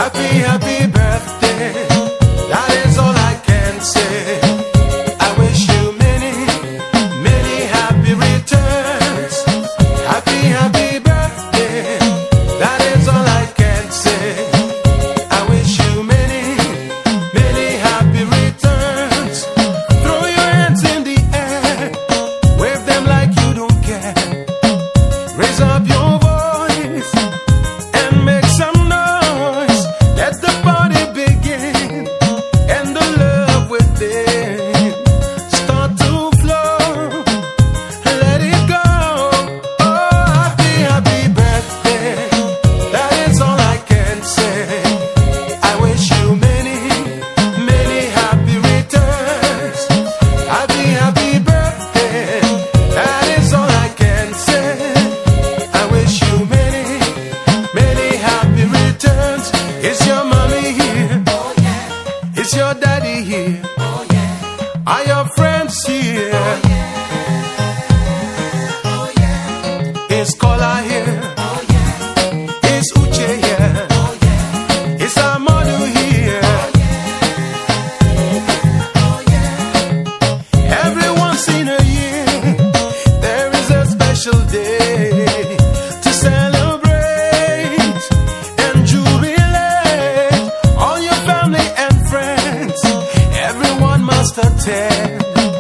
Happy, happy birthday. That is all I can say. I wish you many, many happy returns. Happy, happy birthday. That is all I can say. I wish you many, many happy returns. Throw your hands in the air, wave them like you don't care. Raise up your voice and make some noise. Let the party begin and the love within start to flow. Let it go. Oh, happy, happy birthday. That is all I can say. I wish you many, many happy returns. Happy, happy birthday. That is all I can say. I wish you many, many happy returns. Is your mommy here? Oh yeah, Is your daddy here? oh yeah, Are your friends here? oh yeah, Is Kola here? oh yeah, Is Uche here? oh yeah, Is Amadu here? oh yeah. Every once in a year, there is a special day to celebrate and jubilate. All your family and friends, everyone must attend.